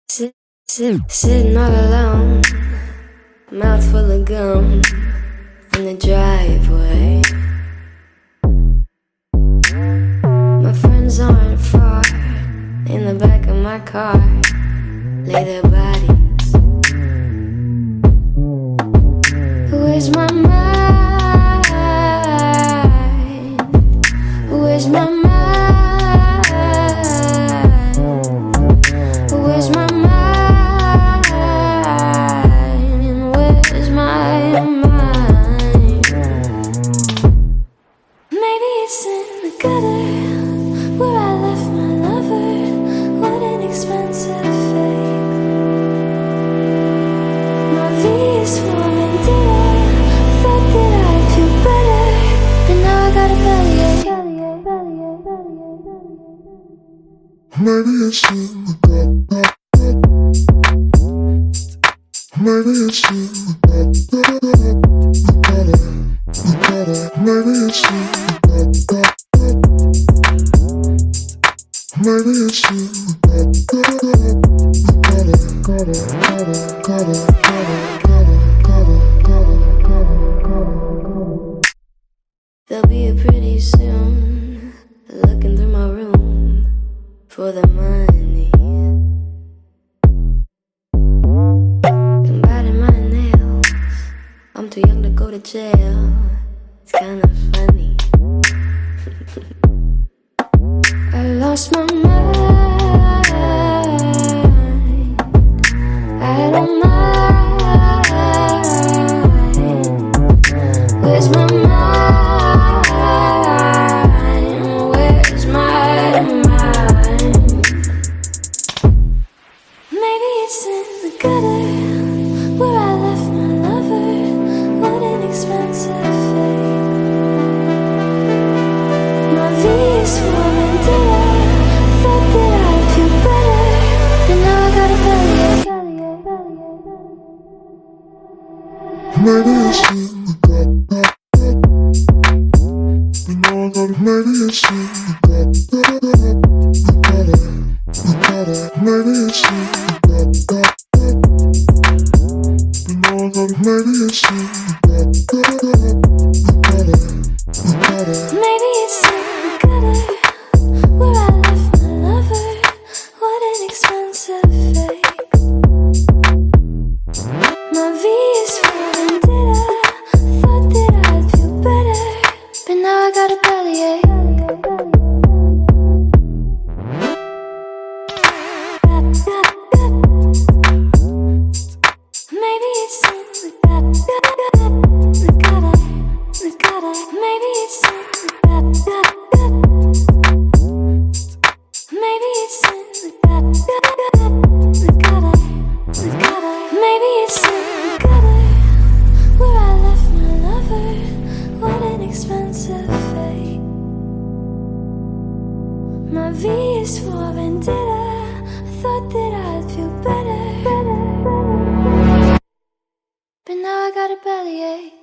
Sitting all alone, mouth full of gum in the driveway. My friends aren't far, in the back of my car, lay their bodies. Where's my mind? Where's my mind? Where's my mind? Where's my mind? Maybe it's in the gutter where I left my lover. What an expensive fate. My V is falling dead. Thought that I'd feel better, but now I got a bellyache. Maybe it's in the gutter. Maybe it's in the gutter. Maybe it's in the gutter. Maybe it's in the They'll be here pretty soon, looking through my room for the money. And biting my nails, I'm too young to go to jail. It's kinda funny. I lost my mind. I don't mind. Where's my mind? Where's my mind? Maybe it's in the gutter where I left my lover. What an expensive fate. My V is falling dead. Thought that I'd feel better, but now I got a bellyache. Maybe it's in the gutter. But now I got maybe it's in the gutter. Maybe it's in the gutter. But now I got maybe it's in the gutter. Maybe it's in the gutter where I left my lover. What an expensive fate. My V is falling dead. I thought that I'd feel better, but now I got a bellyache. Maybe it's in the gutter. Maybe it's in the gutter. Maybe it's in the gutter. Maybe it's in the gutter where I left my lover. What an expensive fate. My V is for vendetta. I thought that I'd feel better, but now I got a bellyache.